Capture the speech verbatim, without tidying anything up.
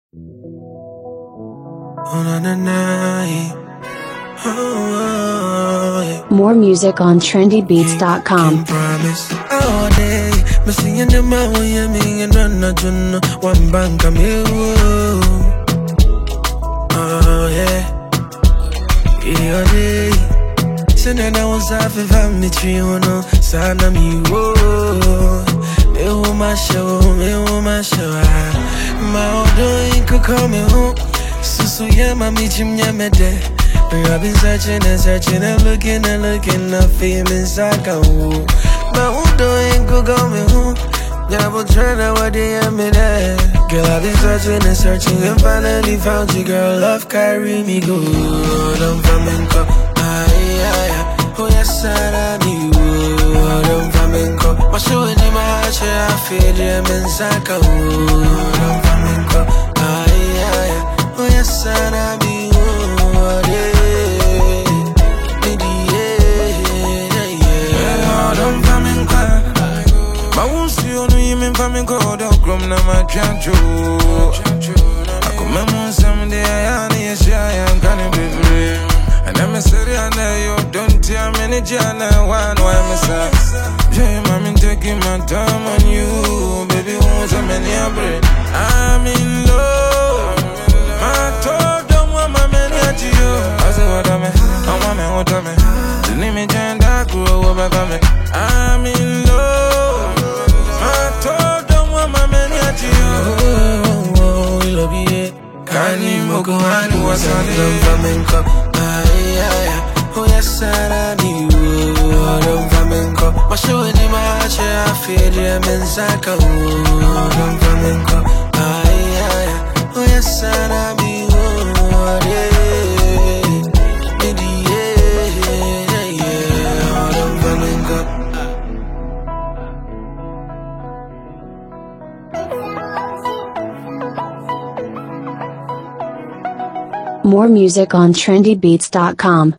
More music on trendy beats dot com. All day, me singing the man when you mean and run a jun one bank of me. Oh yeah, yeah day. Send I was half of family tree, you know, sana me wo. Me wo my show, me wo my show. My old doing could call me home. So so yeah, my me jim yeah me de. I've been searching and searching and looking and looking, nothing inside can woo. My old doing could call me home. Yeah, but trying to what they am in there. Girl, I've been searching and searching and finally found you, girl. Love carry me good. I'm flamenco. Ay, ay, ay. Oh, yes, I need you. I'm flamenco. My show in my heart, I feel them inside can woo. I'm flamenco. Ay, ay, ay. Oh, yes, I need you. I'm going to go na my chancho. I come on someday, I need a shy, I'm gonna be free. And I'm a city, I know you don't tell me any jana, one, why I'm a son. Yeah, I'm taking my time on you, baby, won't a many a break. I'm in love, my toe don't want my many at you. I say, what I'm I want me, what I'm the name is Jan Dark, grow over me. I'm in love, my toe. Kani moko hani wasani Don't flamenco Ay, ay, ay Oh yes, I need you Don't flamenco My show in my heart, yeah, I feel them inside Don't flamenco Ay, ay, ay Oh yes, I need you Yeah, yeah, yeah Don't flamenco More music on trendy beats dot com.